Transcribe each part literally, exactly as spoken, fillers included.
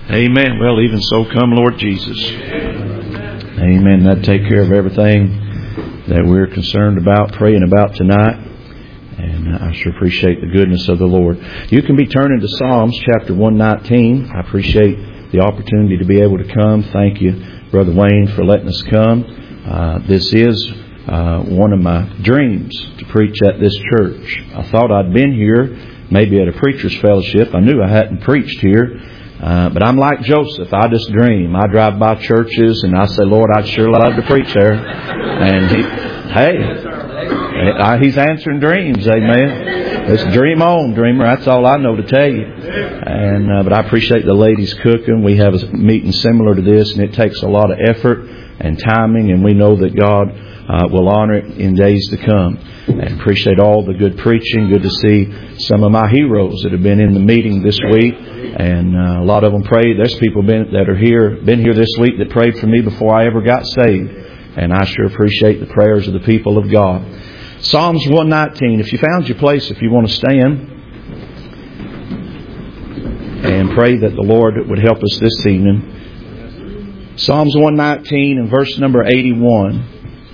Amen. Well, even so, come, Lord Jesus. Amen. That'd take care of everything that we're concerned about, praying about tonight. And I sure appreciate the goodness of the Lord. You can be turning to Psalms chapter one nineteen. I appreciate the opportunity to be able to come. Thank you, Brother Wayne, for letting us come. Uh, this is uh, one of my dreams, to preach at this church. I thought I'd been here, maybe at a preacher's fellowship. I knew I hadn't preached here. Uh, but I'm like Joseph. I just dream. I drive by churches and I say, Lord, I'd sure love to preach there. And he, hey, I, he's answering dreams. Amen. Let's dream on, dreamer. That's all I know to tell you. And uh, but I appreciate the ladies cooking. We have a meeting similar to this, and it takes a lot of effort and timing, and we know that God uh, will honor it in days to come. And appreciate all the good preaching. Good to see some of my heroes that have been in the meeting this week. And uh, a lot of them prayed. There's people been, that are here, been here this week that prayed for me before I ever got saved. And I sure appreciate the prayers of the people of God. Psalms one nineteen. If you found your place, if you want to stand and pray that the Lord would help us this evening. Psalms one nineteen and verse number eighty-one.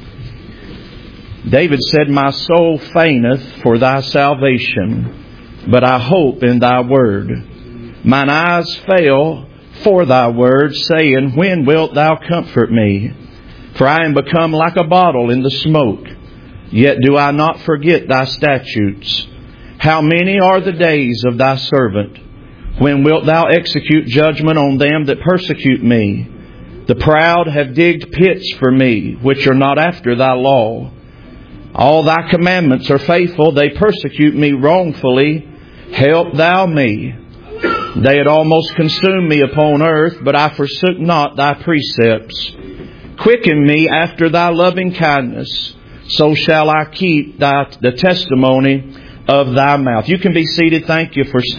David said, My soul fainteth for thy salvation, but I hope in thy word. Mine eyes fail for thy word, saying, When wilt thou comfort me? For I am become like a bottle in the smoke. Yet do I not forget thy statutes. How many are the days of thy servant? When wilt thou execute judgment on them that persecute me? The proud have digged pits for me, which are not after thy law. All thy commandments are faithful. They persecute me wrongfully. Help thou me. They had almost consumed me upon earth, but I forsook not thy precepts. Quicken me after thy loving kindness, so shall I keep thy, the testimony of thy mouth. You can be seated. Thank you for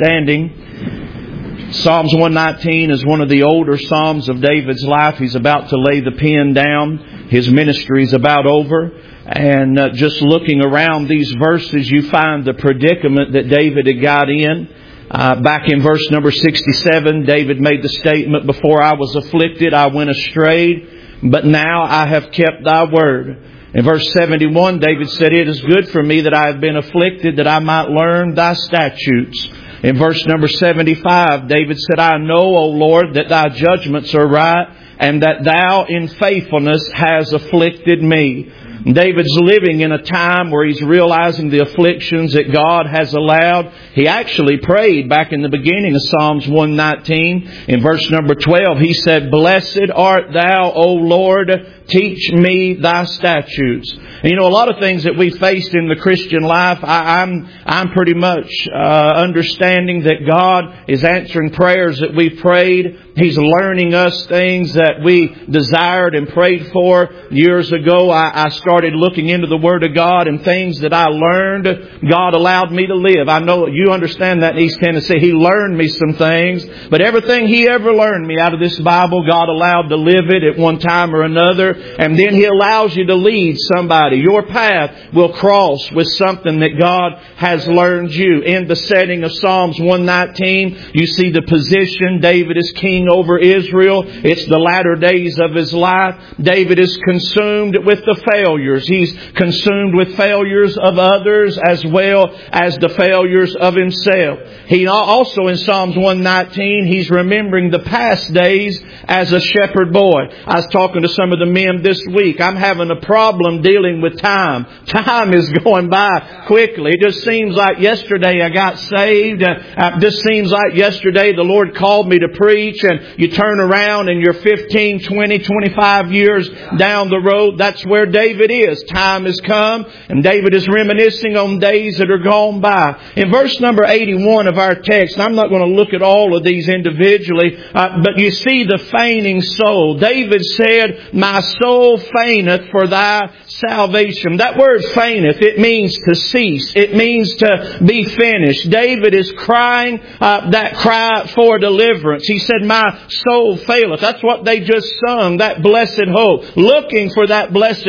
standing. Psalms one nineteen is one of the older Psalms of David's life. He's about to lay the pen down. His ministry is about over. And uh, just looking around these verses, you find the predicament that David had got in. Uh, back in verse number sixty-seven, David made the statement, Before I was afflicted, I went astray, but now I have kept thy word. In verse seventy-one, David said, It is good for me that I have been afflicted, that I might learn thy statutes. In verse number seventy-five, David said, I know, O Lord, that thy judgments are right, and that thou in faithfulness has afflicted me. David's living in a time where he's realizing the afflictions that God has allowed. He actually prayed back in the beginning of Psalms one nineteen. In verse number twelve, he said, Blessed art thou, O Lord, teach me thy statutes. And you know, a lot of things that we faced in the Christian life, I, I'm I'm pretty much uh, understanding that God is answering prayers that we prayed. He's learning us things that we desired and prayed for. Years ago, I, I started looking into the Word of God, and things that I learned, God allowed me to live. I know you understand that in East Tennessee. He learned me some things, but everything He ever learned me out of this Bible, God allowed to live it at one time or another. And then He allows you to lead somebody. Your path will cross with something that God has learned you. In the setting of Psalms one nineteen, you see the position. David is king over Israel. It's the latter days of his life. David is consumed with the failures. He's consumed with failures of others as well as the failures of himself. He also in Psalms one nineteen, he's remembering the past days as a shepherd boy. I was talking to some of the men this week. I'm having a problem dealing with time. Time is going by quickly. It just seems like yesterday I got saved. It just seems like yesterday the Lord called me to preach, and you turn around and you're fifteen, twenty, twenty-five years down the road. That's where David is. Time has come, and David is reminiscing on days that are gone by. In verse number eighty-one of our text, I'm not going to look at all of these individually, uh, but you see the fainting soul. David said, My soul fainteth for thy salvation. That word fainteth, it means to cease. It means to be finished. David is crying uh, that cry for deliverance. He said, My soul faileth. That's what they just sung, that blessed hope. Looking for that blessed hope.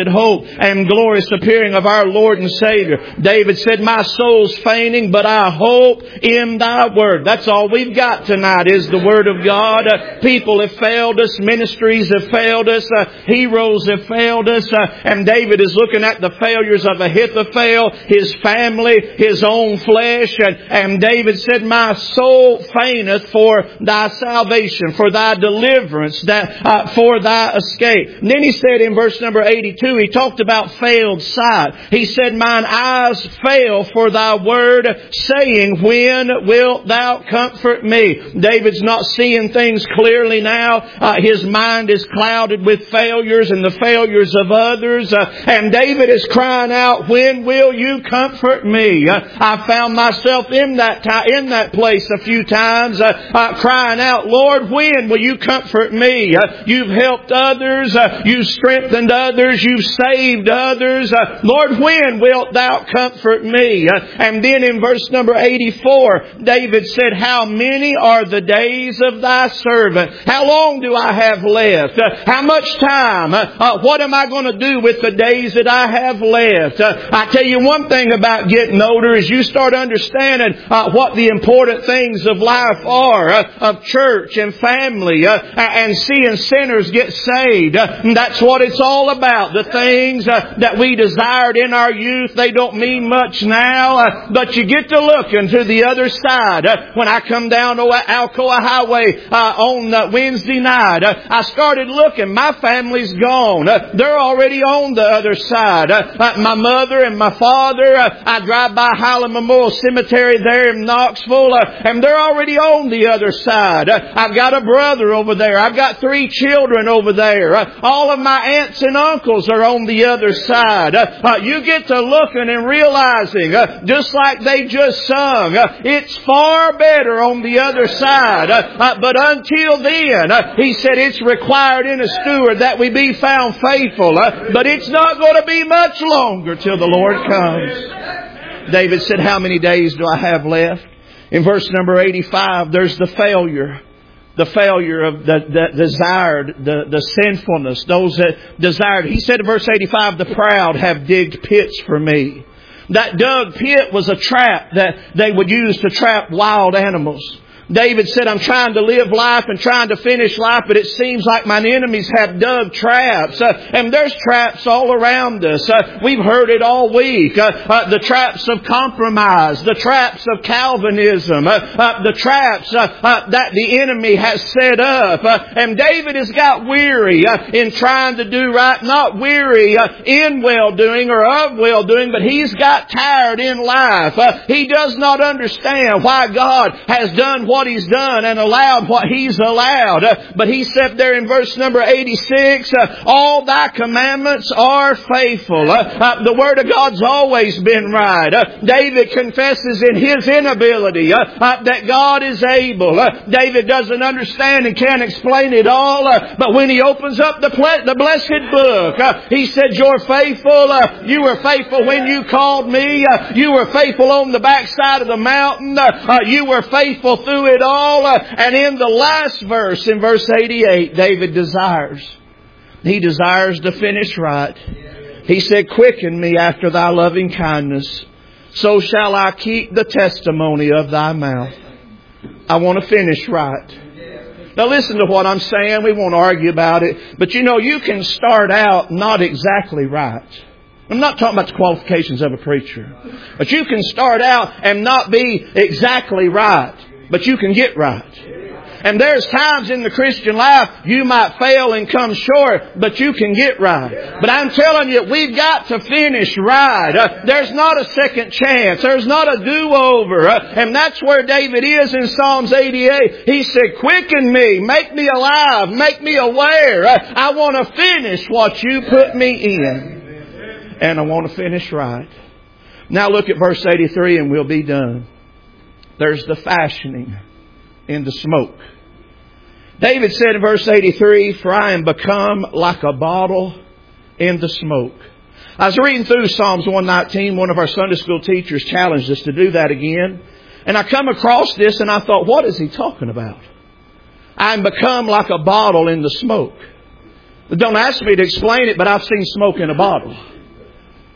and glorious appearing of our Lord and Savior. David said, my soul's fainting, but I hope in Thy Word. That's all we've got tonight is the Word of God. Uh, people have failed us. Ministries have failed us. Uh, heroes have failed us. Uh, and David is looking at the failures of Ahithophel, his family, his own flesh. And, and David said, my soul fainteth for Thy salvation, for Thy deliverance, that, uh, for Thy escape. And then he said in verse number eighty-two, he talked about failed sight. He said, mine eyes fail for Thy word, saying, when wilt Thou comfort me? David's not seeing things clearly now. Uh, his mind is clouded with failures and the failures of others. Uh, and David is crying out, when will You comfort me? Uh, I found myself in that ti- in that place a few times, uh, uh, crying out, Lord, when will You comfort me? Uh, you've helped others. Uh, you've strengthened others. You've saved others. Uh, Lord, when wilt Thou comfort me? Uh, and then in verse number eighty-four, David said, how many are the days of Thy servant? How long do I have left? Uh, how much time? Uh, uh, what am I going to do with the days that I have left? Uh, I tell you one thing about getting older is you start understanding uh, what the important things of life are, uh, of church and family, uh, and seeing sinners get saved. Uh, that's what it's all about. The things uh, that we desired in our youth, they don't mean much now, uh, but you get to looking to the other side. Uh, when I come down to Alcoa Highway uh, on uh, Wednesday night, uh, I started looking. My family's gone. Uh, they're already on the other side. Uh, uh, my mother and my father, uh, I drive by Highland Memorial Cemetery there in Knoxville, uh, and they're already on the other side. Uh, I've got a brother over there. I've got three children over there. Uh, all of my aunts and uncles are on the other side. Uh, uh, you get to looking and realizing, uh, just like they just sung, uh, it's far better on the other side. Uh, uh, but until then, uh, he said it's required in a steward that we be found faithful. Uh, but it's not going to be much longer till the Lord comes. David said, how many days do I have left? In verse number eighty-five, there's the failure. The failure of the, the desired, the, the sinfulness, those that desired. He said in verse eighty-five, the proud have digged pits for me. That dug pit was a trap that they would use to trap wild animals. David said, I'm trying to live life and trying to finish life, but it seems like my enemies have dug traps. Uh, and there's traps all around us. Uh, we've heard it all week. Uh, uh, the traps of compromise, the traps of Calvinism, uh, uh, the traps uh, uh, that the enemy has set up. Uh, and David has got weary uh, in trying to do right, not weary uh, in well-doing or of well-doing, but he's got tired in life. Uh, he does not understand why God has done what He's done and allowed what He's allowed. Uh, but He said there in verse number eighty-six, uh, all Thy commandments are faithful. Uh, uh, the Word of God's always been right. Uh, David confesses in his inability uh, uh, that God is able. Uh, David doesn't understand and can't explain it all. Uh, but when he opens up the, ple- the blessed book, uh, he said, you're faithful. Uh, you were faithful when you called me. Uh, you were faithful on the backside of the mountain. Uh, uh, you were faithful through it all. Uh, and in the last verse, in verse eighty-eight, David desires. He desires to finish right. He said, quicken me after Thy loving kindness. So shall I keep the testimony of Thy mouth. I want to finish right. Now listen to what I'm saying. We won't argue about it. But you know, you can start out not exactly right. I'm not talking about the qualifications of a preacher. But you can start out and not be exactly right. But you can get right. And there's times in the Christian life you might fail and come short, but you can get right. But I'm telling you, we've got to finish right. Uh, there's not a second chance. There's not a do-over. Uh, and that's where David is in Psalms eighty-eight. He said, quicken me, make me alive, make me aware. Uh, I want to finish what you put me in. And I want to finish right. Now look at verse eighty-three and we'll be done. There's the fashioning in the smoke. David said in verse eighty-three, for I am become like a bottle in the smoke. I was reading through Psalms one nineteen. One of our Sunday school teachers challenged us to do that again. And I come across this and I thought, what is he talking about? I am become like a bottle in the smoke. Don't ask me to explain it, but I've seen smoke in a bottle.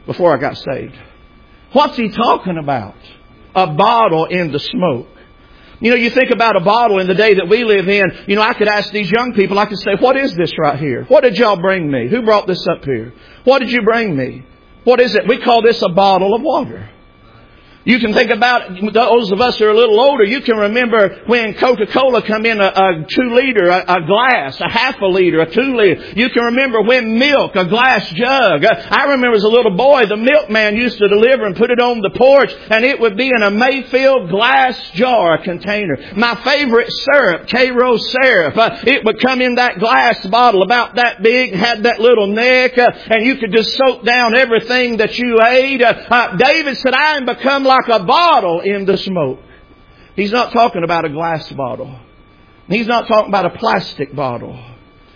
before I got saved. What's he talking about? A bottle in the smoke. You know, you think about a bottle in the day that we live in. You know, I could ask these young people, I could say, what is this right here? What did y'all bring me? Who brought this up here? What did you bring me? What is it? We call this a bottle of water. You can think about, those of us who are a little older, you can remember when Coca-Cola come in a, a two liter, a, a glass, a half a liter, a two liter. You can remember when milk, a glass jug. I remember as a little boy, the milkman used to deliver and put it on the porch, and it would be in a Mayfield glass jar, a container. My favorite syrup, K-Rose syrup, uh, it would come in that glass bottle about that big, had that little neck, uh, and you could just soak down everything that you ate. Uh, uh, David said, I am become like like a bottle in the smoke. He's not talking about a glass bottle. He's not talking about a plastic bottle.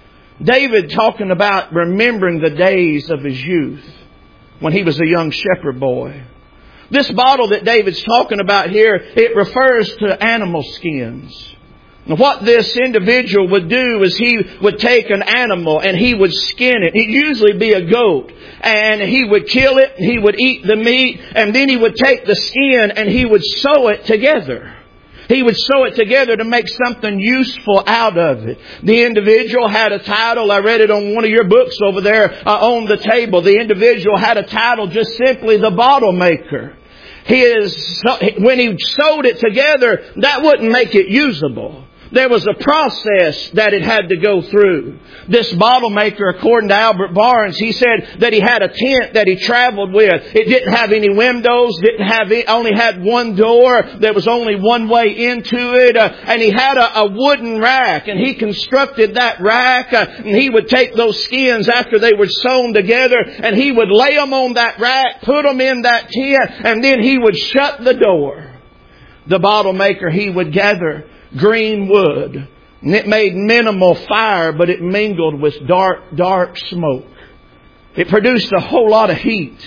David talking about remembering the days of his youth when he was a young shepherd boy. This bottle that David's talking about here, it refers to animal skins. Now, what this individual would do is he would take an animal and he would skin it. It'd usually be a goat. And he would kill it, he would eat the meat, and then he would take the skin and he would sew it together. He would sew it together to make something useful out of it. The individual had a title. I read it on one of your books over there uh, on the table. The individual had a title, just simply the bottle maker. His, when he sewed it together, that wouldn't make it usable. There was a process that it had to go through. This bottle maker, according to Albert Barnes, he said that he had a tent that he traveled with. It didn't have any windows, didn't have it, only had one door. There was only one way into it. Uh, and he had a, a wooden rack, and he constructed that rack. Uh, and he would take those skins after they were sewn together, and he would lay them on that rack, put them in that tent, and then he would shut the door. The bottle maker, he would gather green wood, and it made minimal fire, but it mingled with dark, dark smoke. It produced a whole lot of heat.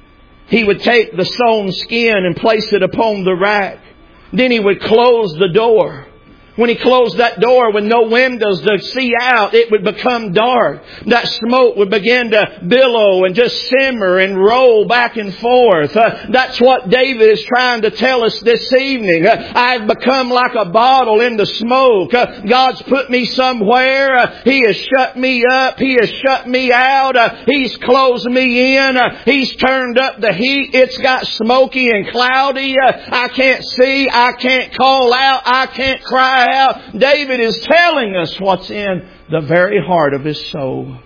He would take the sewn skin and place it upon the rack. Then he would close the door. When he closed that door with no windows to see out, it would become dark. That smoke would begin to billow and just simmer and roll back and forth. Uh, that's what David is trying to tell us this evening. Uh, I've become like a bottle in the smoke. Uh, God's put me somewhere. Uh, He has shut me up. He has shut me out. Uh, He's closed me in. Uh, He's turned up the heat. It's got smoky and cloudy. Uh, I can't see. I can't call out. I can't cry out. David is telling us what's in the very heart of his soul.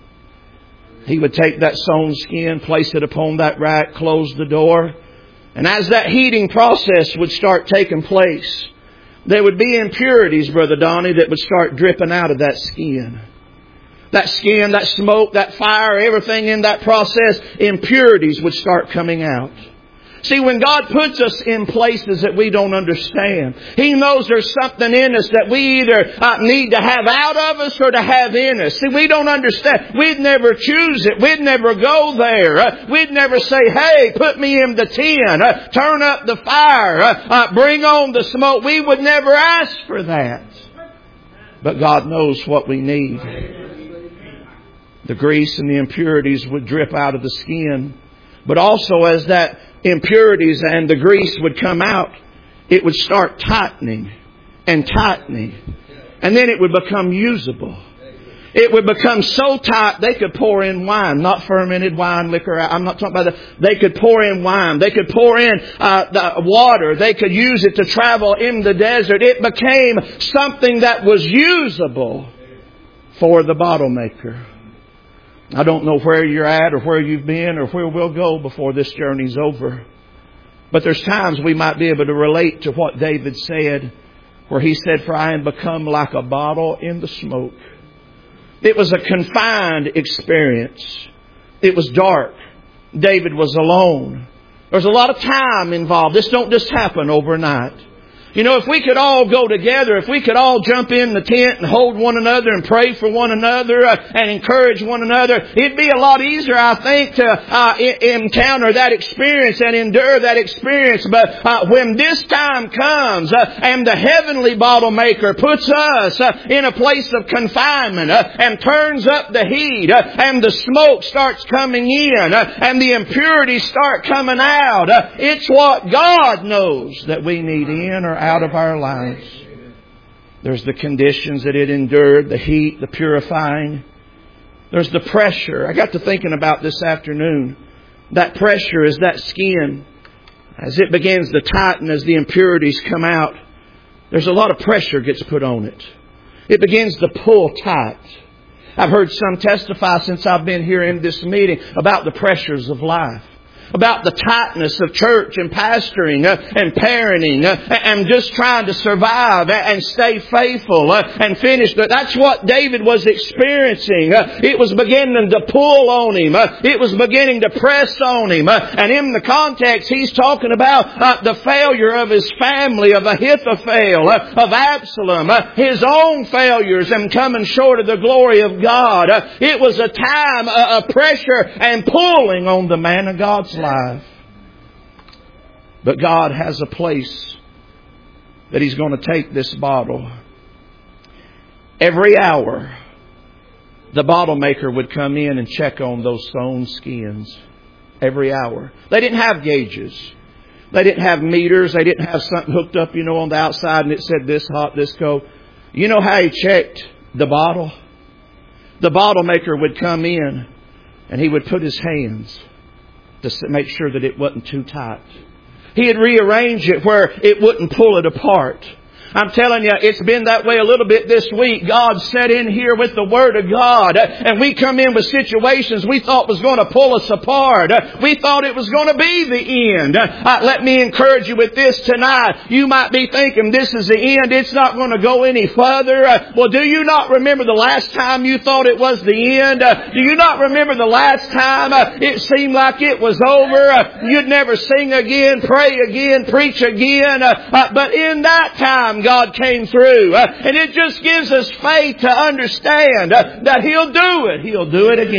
He would take that sewn skin, place it upon that rack, close the door. And as that heating process would start taking place, there would be impurities, Brother Donnie, that would start dripping out of that skin. That skin, that smoke, that fire, everything in that process, impurities would start coming out. See, when God puts us in places that we don't understand, He knows there's something in us that we either uh, need to have out of us or to have in us. See, we don't understand. We'd never choose it. We'd never go there. Uh, we'd never say, hey, put me in the tin. Uh, turn up the fire. Uh, uh, bring on the smoke. We would never ask for that. But God knows what we need. The grease and the impurities would drip out of the skin. But also as that impurities and the grease would come out, it would start tightening and tightening. And then it would become usable. It would become so tight they could pour in wine, not fermented wine, liquor. I'm not talking about that. They could pour in wine. They could pour in uh, the water. They could use it to travel in the desert. It became something that was usable for the bottle maker. I don't know where you're at or where you've been or where we'll go before this journey's over. But there's times we might be able to relate to what David said, where he said, for I am become like a bottle in the smoke. It was a confined experience. It was dark. David was alone. There's a lot of time involved. This don't just happen overnight. You know, if we could all go together, if we could all jump in the tent and hold one another and pray for one another uh, and encourage one another, it'd be a lot easier, I think, to uh, I- encounter that experience and endure that experience. But uh, when this time comes uh, and the heavenly bottle maker puts us uh, in a place of confinement uh, and turns up the heat uh, and the smoke starts coming in uh, and the impurities start coming out, uh, it's what God knows that we need in or out of our lives. There's the conditions that it endured, the heat, the purifying. There's the pressure. I got to thinking about this afternoon. That pressure is that skin. As it begins to tighten, as the impurities come out, there's a lot of pressure gets put on it. It begins to pull tight. I've heard some testify since I've been here in this meeting about the pressures of life. About the tightness of church and pastoring uh, and parenting uh, and just trying to survive and stay faithful uh, and finish. That's what David was experiencing. Uh, it was beginning to pull on him. Uh, it was beginning to press on him. Uh, and in the context, he's talking about uh, the failure of his family, of Ahithophel, uh, of Absalom, uh, his own failures and coming short of the glory of God. Uh, it was a time uh, of pressure and pulling on the man of God's life. But God has a place that He's going to take this bottle. Every hour, the bottle maker would come in and check on those sewn skins. Every hour. They didn't have gauges. They didn't have meters. They didn't have something hooked up, you know, on the outside and it said this hot, this cold. You know how He checked the bottle? The bottle maker would come in and he would put his hands to make sure that it wasn't too tight. He'd rearrange it where it wouldn't pull it apart. I'm telling you, it's been that way a little bit this week. God set in here with the Word of God. And we come in with situations we thought was going to pull us apart. We thought it was going to be the end. Uh, let me encourage you with this tonight. You might be thinking this is the end. It's not going to go any further. Uh, well, do you not remember the last time you thought it was the end? Uh, do you not remember the last time uh, it seemed like it was over? Uh, you'd never sing again, pray again, preach again. Uh, uh, but in that time, God came through. Uh, and it just gives us faith to understand uh, that He'll do it. He'll do it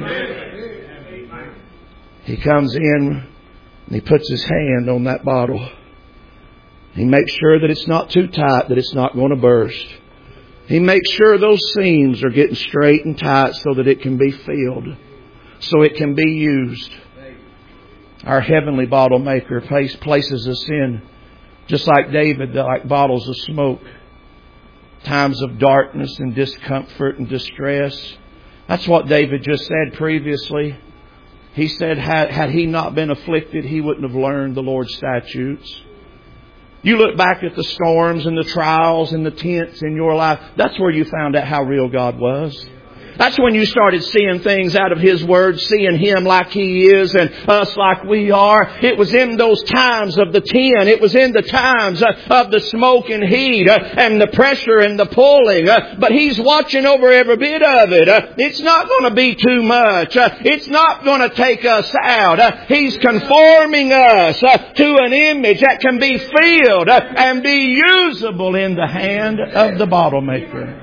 again. He comes in and He puts His hand on that bottle. He makes sure that it's not too tight, that it's not going to burst. He makes sure those seams are getting straight and tight so that it can be filled, so it can be used. Our heavenly bottle maker places us in, just like David, like bottles of smoke. Times of darkness and discomfort and distress. That's what David just said previously. He said, had, had he not been afflicted, he wouldn't have learned the Lord's statutes. You look back at the storms and the trials and the tents in your life. That's where you found out how real God was. That's when you started seeing things out of His Word, seeing Him like He is and us like we are. It was in those times of the tent. It was in the times of the smoke and heat and the pressure and the pulling. But He's watching over every bit of it. It's not going to be too much. It's not going to take us out. He's conforming us to an image that can be filled and be usable in the hand of the bottle maker.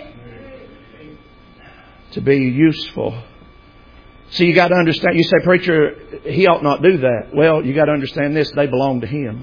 To be useful. So you got to understand, you say, preacher, he ought not do that. Well, you got to understand this, they belong to Him.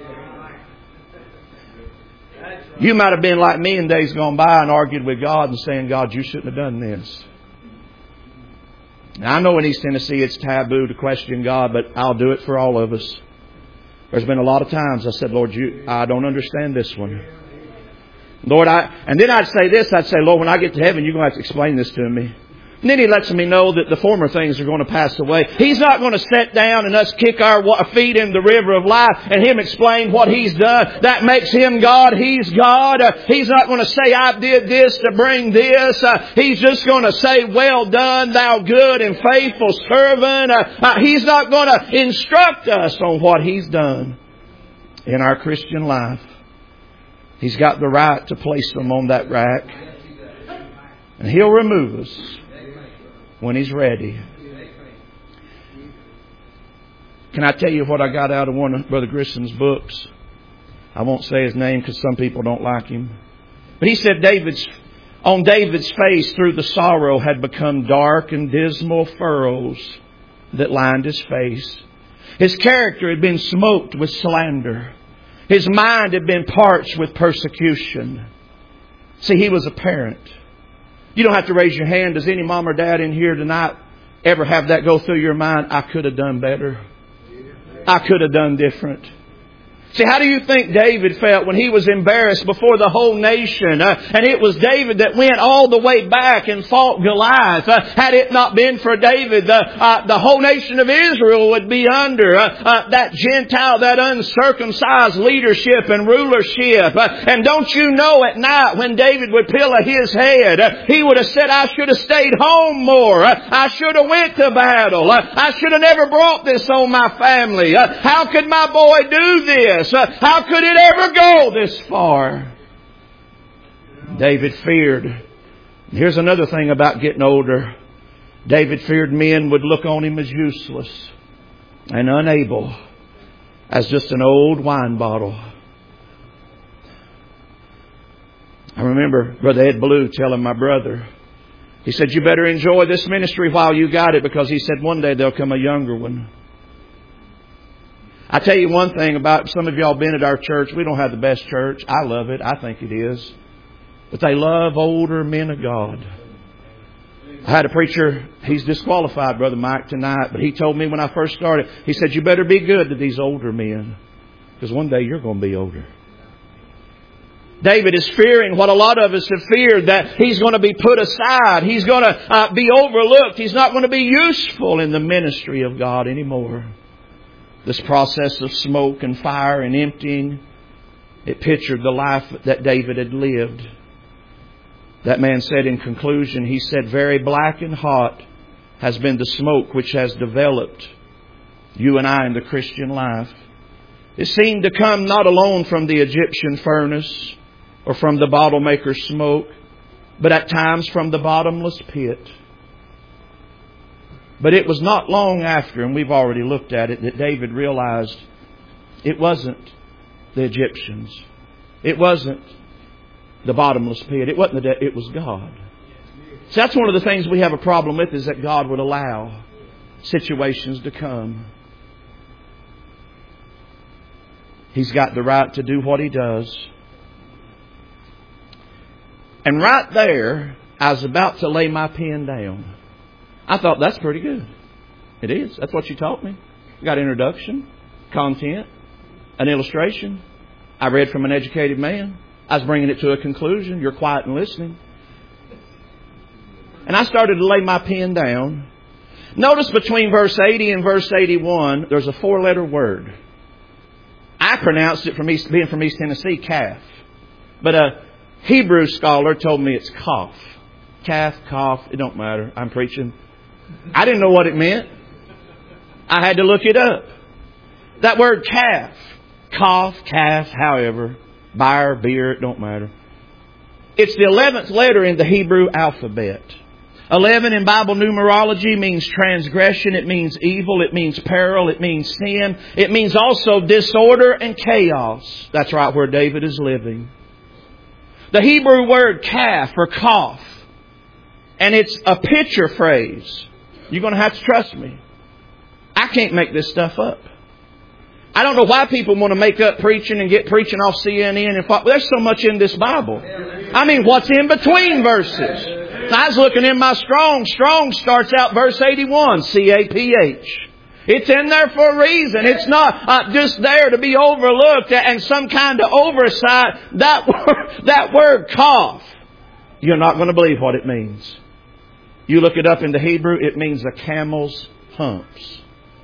You might have been like me in days gone by and argued with God and saying, God, you shouldn't have done this. Now, I know in East Tennessee it's taboo to question God, but I'll do it for all of us. There's been a lot of times I said, Lord, you, I don't understand this one. Lord, I, and then I'd say this, I'd say, Lord, when I get to heaven, you're going to have to explain this to me. And then He lets me know that the former things are going to pass away. He's not going to sit down and us kick our feet in the river of life and Him explain what He's done. That makes Him God. He's God. Uh, he's not going to say, I did this to bring this. Uh, he's just going to say, well done, thou good and faithful servant. Uh, uh, he's not going to instruct us on what He's done in our Christian life. He's got the right to place them on that rack. And He'll remove us when He's ready. Can I tell you what I got out of one of Brother Grissom's books? I won't say his name because some people don't like him. But he said David's, on David's face through the sorrow had become dark and dismal furrows that lined his face. His character had been smoked with slander. His mind had been parched with persecution. See, he was a parent. You don't have to raise your hand. Does any mom or dad in here tonight ever have that go through your mind? I could have done better. I could have done different. See, how do you think David felt when he was embarrassed before the whole nation? Uh, and it was David that went all the way back and fought Goliath. Uh, had it not been for David, the, uh, the whole nation of Israel would be under uh, uh, that Gentile, that uncircumcised leadership and rulership. Uh, and don't you know, at night when David would pillow his head, uh, he would have said, I should have stayed home more. Uh, I should have went to battle. Uh, I should have never brought this on my family. Uh, how could my boy do this? Uh, how could it ever go this far? David feared. Here's another thing about getting older. David feared men would look on him as useless and unable, as just an old wine bottle. I remember Brother Ed Blue telling my brother, he said, you better enjoy this ministry while you got it, because he said one day there'll come a younger one. I tell you one thing about some of y'all been at our church. We don't have the best church. I love it. I think it is. But they love older men of God. I had a preacher, he's disqualified, Brother Mike, tonight. But he told me when I first started, he said, you better be good to these older men, because one day you're going to be older. David is fearing what a lot of us have feared, that he's going to be put aside. He's going to uh, be overlooked. He's not going to be useful in the ministry of God anymore. This process of smoke and fire and emptying, it pictured the life that David had lived. That man said in conclusion, he said, very black and hot has been the smoke which has developed you and I in the Christian life. It seemed to come not alone from the Egyptian furnace or from the bottle maker's smoke, but at times from the bottomless pit. But it was not long after, and we've already looked at it, that David realized it wasn't the Egyptians. It wasn't the bottomless pit. It wasn't the de- it was God. So that's one of the things we have a problem with, is that God would allow situations to come. He's got the right to do what He does. And right there, I was about to lay my pen down. I thought, that's pretty good. It is. That's what you taught me. You got introduction, content, an illustration. I read from an educated man. I was bringing it to a conclusion. You're quiet and listening. And I started to lay my pen down. Notice between verse eighty and verse eighty-one, there's a four-letter word. I pronounced it from East, being from East Tennessee, calf. But a Hebrew scholar told me it's cough. Calf, cough, it don't matter. I'm preaching. I didn't know what it meant. I had to look it up. That word calf, cough, calf, however, buyer, beer, it don't matter. It's the eleventh letter in the Hebrew alphabet. Eleven in Bible numerology means transgression. It means evil. It means peril. It means sin. It means also disorder and chaos. That's right where David is living. The Hebrew word calf or cough, and it's a picture phrase. You're going to have to trust me. I can't make this stuff up. I don't know why people want to make up preaching and get preaching off C N N and but there's so much in this Bible. I mean, what's in between verses? I was looking in my Strong. Strong starts out verse eighty-one, C A P H. It's in there for a reason. It's not uh, just there to be overlooked and some kind of oversight. That word, that word cough, you're not going to believe what it means. You look it up in the Hebrew, it means a camel's humps.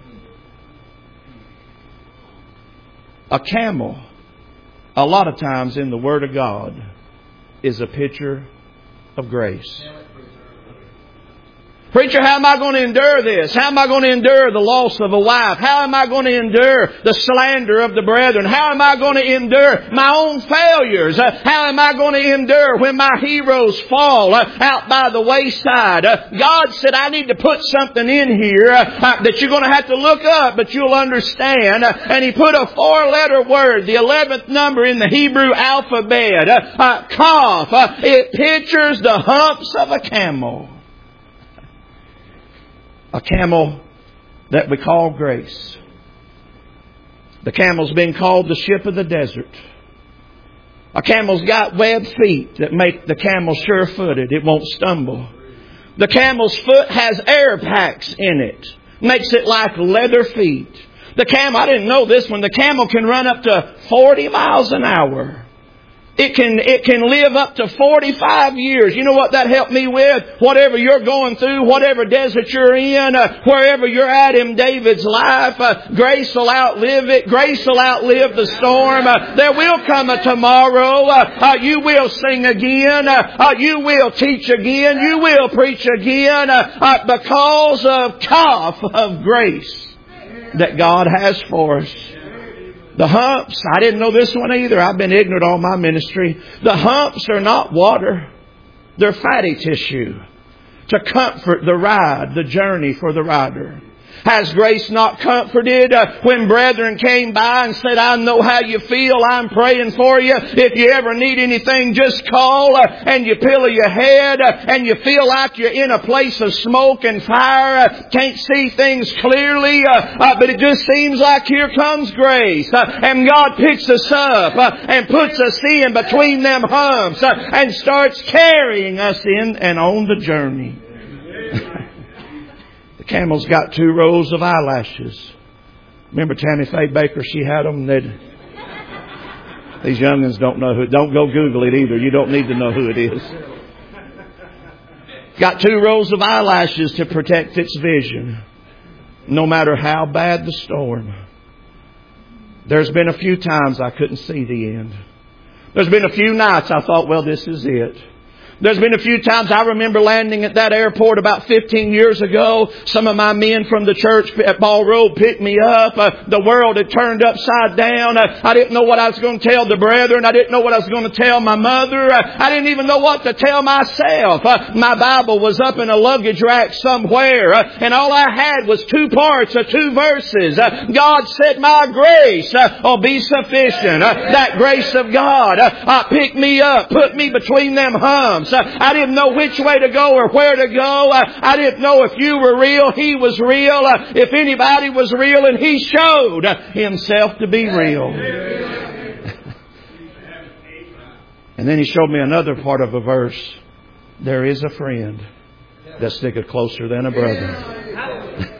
A camel, a lot of times in the Word of God, is a picture of grace. Preacher, how am I going to endure this? How am I going to endure the loss of a wife? How am I going to endure the slander of the brethren? How am I going to endure my own failures? Uh, how am I going to endure when my heroes fall uh, out by the wayside? Uh, God said, I need to put something in here uh, uh, that you're going to have to look up, but you'll understand. Uh, and He put a four-letter word, the eleventh number in the Hebrew alphabet, uh, uh, Kaf. Uh, it pictures the humps of a camel. A camel that we call grace. The camel's been called the ship of the desert. A camel's got webbed feet that make the camel sure-footed. It won't stumble. The camel's foot has air packs in it. Makes it like leather feet. The camel, I didn't know this one, the camel can run up to forty miles an hour. It can, it can live up to forty-five years. You know what that helped me with? Whatever you're going through, whatever desert you're in, uh, wherever you're at in David's life, uh, grace will outlive it. Grace will outlive the storm. Uh, there will come a tomorrow. Uh, uh, you will sing again. Uh, uh, you will teach again. You will preach again. Uh, uh, because of Kaf of grace that God has for us. The humps, I didn't know this one either. I've been ignorant all my ministry. The humps are not water. They're fatty tissue to comfort the ride, the journey for the rider. Has grace not comforted uh, when brethren came by and said, I know how you feel. I'm praying for you. If you ever need anything, just call. Uh, and you pillow your head uh, and you feel like you're in a place of smoke and fire. Uh, can't see things clearly. Uh, uh, but it just seems like here comes grace. Uh, and God picks us up uh, and puts us in between them humps uh, and starts carrying us in and on the journey. The camel's got two rows of eyelashes. Remember Tammy Faye Baker? She had them. They'd... These young'uns don't know who. Don't go Google it either. You don't need to know who it is. Got two rows of eyelashes to protect its vision, no matter how bad the storm. There's been a few times I couldn't see the end. There's been a few nights I thought, well, this is it. There's been a few times I remember landing at that airport about fifteen years ago. Some of my men from the church at Ball Road picked me up. Uh, the world had turned upside down. Uh, I didn't know what I was going to tell the brethren. I didn't know what I was going to tell my mother. Uh, I didn't even know what to tell myself. Uh, my Bible was up in a luggage rack somewhere. Uh, and all I had was two parts of two verses. Uh, God said, my grace uh, will be sufficient. Uh, that grace of God uh, uh, picked me up, put me between them humps. Uh, I didn't know which way to go or where to go. Uh, I didn't know if you were real, He was real, uh, if anybody was real, and He showed uh, Himself to be real. And then He showed me another part of a verse. There is a friend that sticketh closer than a brother.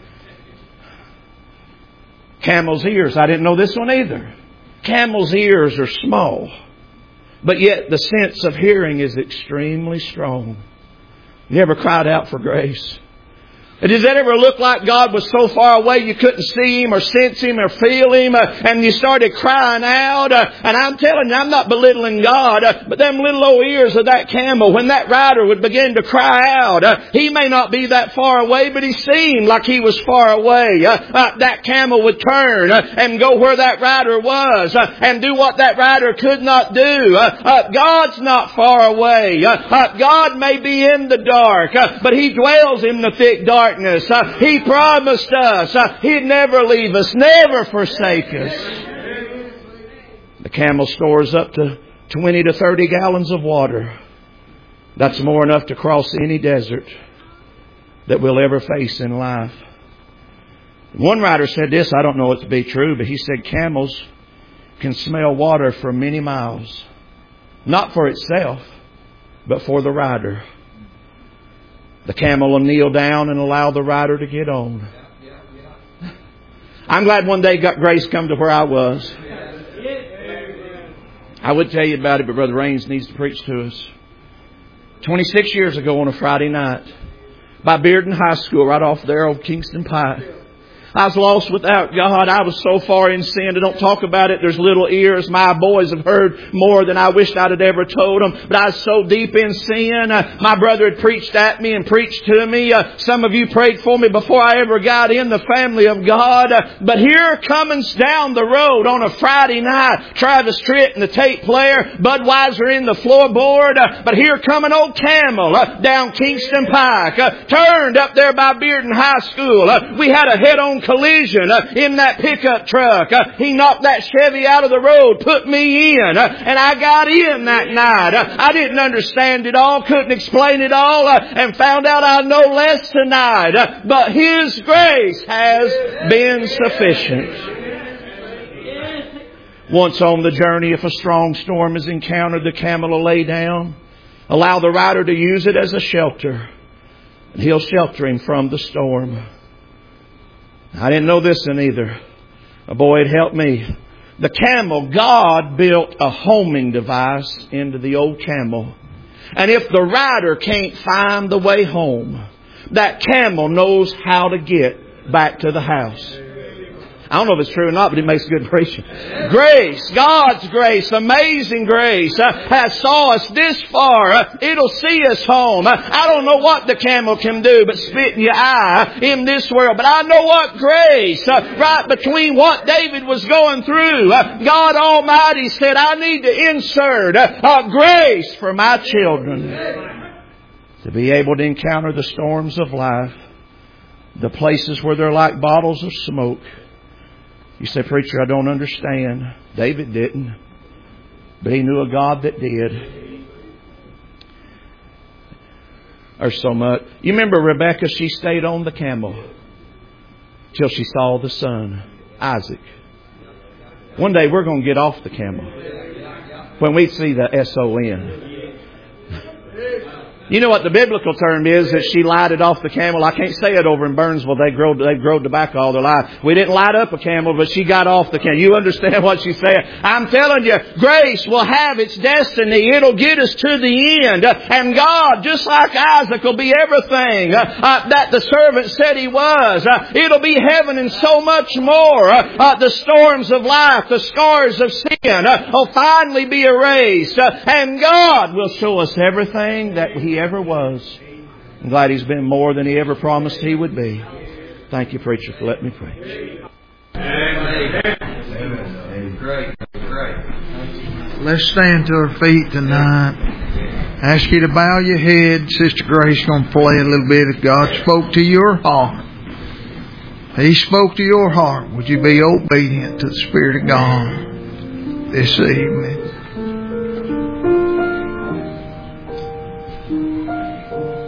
Camel's ears. I didn't know this one either. Camel's ears are small. But yet the sense of hearing is extremely strong. You ever cried out for grace? Does that ever look like God was so far away you couldn't see Him or sense Him or feel Him, uh, and you started crying out? Uh, and I'm telling you, I'm not belittling God, uh, but them little old ears of that camel, when that rider would begin to cry out, uh, he may not be that far away, but he seemed like he was far away. Uh, uh, that camel would turn uh, and go where that rider was uh, and do what that rider could not do. Uh, uh, God's not far away. Uh, uh, God may be in the dark, uh, but He dwells in the thick dark. Uh, he promised us uh, He'd never leave us, never forsake us. The camel stores up to twenty to thirty gallons of water. That's more enough to cross any desert that we'll ever face in life. One writer said this, I don't know it to be true, but he said camels can smell water for many miles. Not for itself, but for the rider. The camel will kneel down and allow the rider to get on. I'm glad one day got grace come to where I was. I would tell you about it, but Brother Raines needs to preach to us. twenty-six years ago on a Friday night, by Bearden High School, right off there on Kingston Pike, I was lost without God. I was so far in sin. I don't talk about it. There's little ears. My boys have heard more than I wished I'd have ever told them. But I was so deep in sin. Uh, my brother had preached at me and preached to me. Uh, some of you prayed for me before I ever got in the family of God. Uh, but here coming down the road on a Friday night, Travis Tritt and the tape player, Budweiser in the floorboard. Uh, but here coming old Camel uh, down Kingston Pike, uh, turned up there by Bearden High School. Uh, we had a head-on collision uh, in that pickup truck. Uh, he knocked that Chevy out of the road, put me in, uh, and I got in that night. Uh, I didn't understand it all, couldn't explain it all, uh, and found out I know less tonight. Uh, but His grace has been sufficient. Once on the journey, if a strong storm is encountered, the camel will lay down, allow the rider to use it as a shelter, and he'll shelter him from the storm. I didn't know this one either. A boy had helped me. The camel, God built a homing device into the old camel. And if the rider can't find the way home, that camel knows how to get back to the house. I don't know if it's true or not, but it makes good preaching. Grace, God's grace, amazing grace, uh, has saw us this far. Uh, it'll see us home. Uh, I don't know what the camel can do but spit in your eye in this world. But I know what grace, uh, right between what David was going through. Uh, God Almighty said, I need to insert uh, uh, grace for my children to be able to encounter the storms of life, the places where they're like bottles of smoke. You say, preacher, I don't understand. David didn't. But he knew a God that did. There's so much. You remember Rebecca, she stayed on the camel till she saw the son, Isaac. One day we're going to get off the camel when we see the S O N. You know what the biblical term is, that she lighted off the camel. I can't say it over in Burnsville. They grow, they grow tobacco all their life. We didn't light up a camel, but she got off the camel. You understand what she's saying? I'm telling you, grace will have its destiny. It'll get us to the end. And God, just like Isaac, will be everything uh, uh, that the servant said He was. Uh, it'll be heaven and so much more. Uh, uh, the storms of life, the scars of sin uh, will finally be erased. Uh, and God will show us everything that He ever was. I'm glad He's been more than He ever promised He would be. Thank you, preacher, for letting me preach. Amen. Great. Great. Let's stand to our feet tonight. I ask you to bow your head. Sister Grace going to play a little bit. If God spoke to your heart, He spoke to your heart, would you be obedient to the Spirit of God this evening?